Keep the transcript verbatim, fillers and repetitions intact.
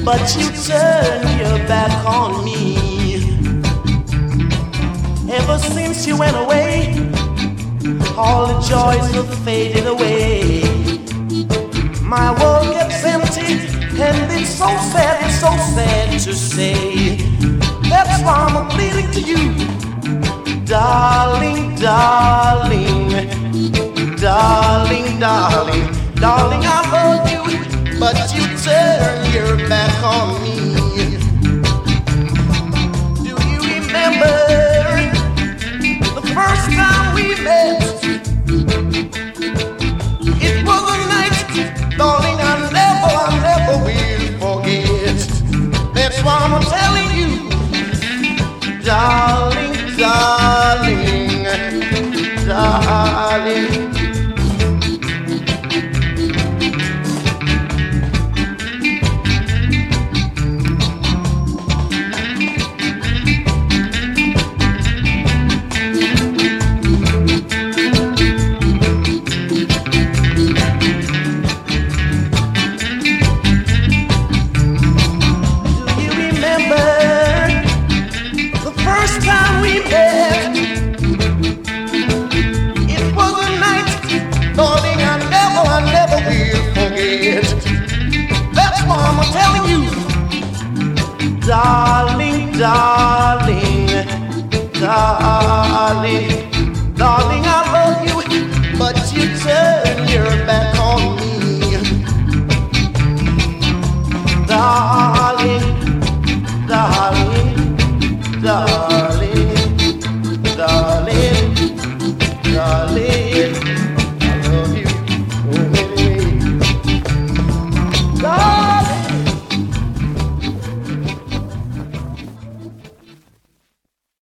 but you turn your back on me. Ever since you went away, all the joys have faded away. My world gets empty, and it's so sad, it's so sad to say. That's why I'm pleading to you, darling, darling, darling, darling, darling, I love you, but you turn your back on me. Do you remember the first time we met? It was a night, darling, I never, I never will forget. That's why I'm telling you, darling, darling, darling. Darling, darling, darling, darling, I love you, but you turn your back on me. Darling,